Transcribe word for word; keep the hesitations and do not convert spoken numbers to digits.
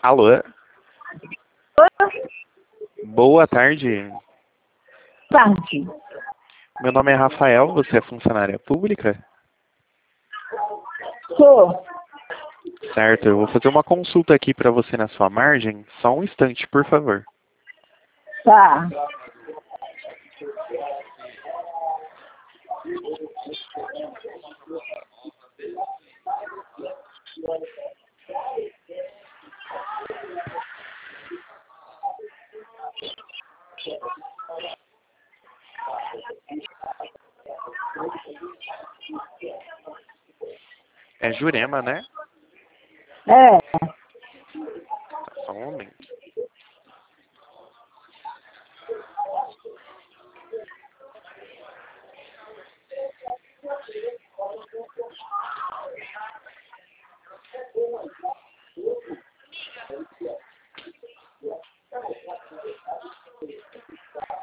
Alô? Boa tarde. Tarde. Meu nome é Rafael, você é funcionária pública? Sou. Certo, eu vou fazer uma consulta aqui para você na sua margem. Só um instante, por favor. Tá. É Jurema, né? É. Só um momento.